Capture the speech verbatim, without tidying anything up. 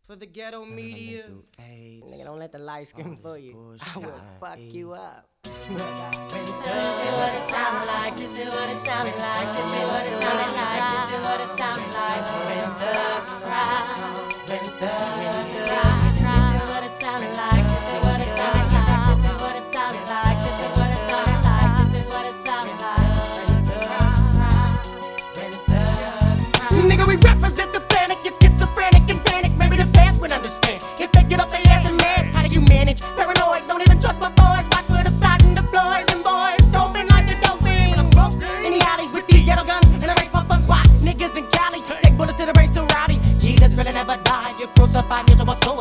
For the ghetto media. Nigga, don't let the light skin for you. I will fuck you up. This is what it sounded like. This is what it sounded like. This is what it sounded like. This is what it sounded like. When thugs cry, when thugs cry. This is what it sounded like. This is what it sounded like. This is what it sounded like. This is what it sounded like. This is what it sounded like. When thugs cry, when thugs cry. Nigga, we represent the planet. Get schizophrenic and panic. Maybe the fans would understand if they get up their ass and mad. How do you manage? Paranoid, don't even trust my boys. Watch for the side and the floors and boys doping like a dolphin. In the alleys with these yellow guns and I race my fun squats. Niggas in Cali take bullets to the brains to rowdy. Jesus really never died. You crucified me to my soul.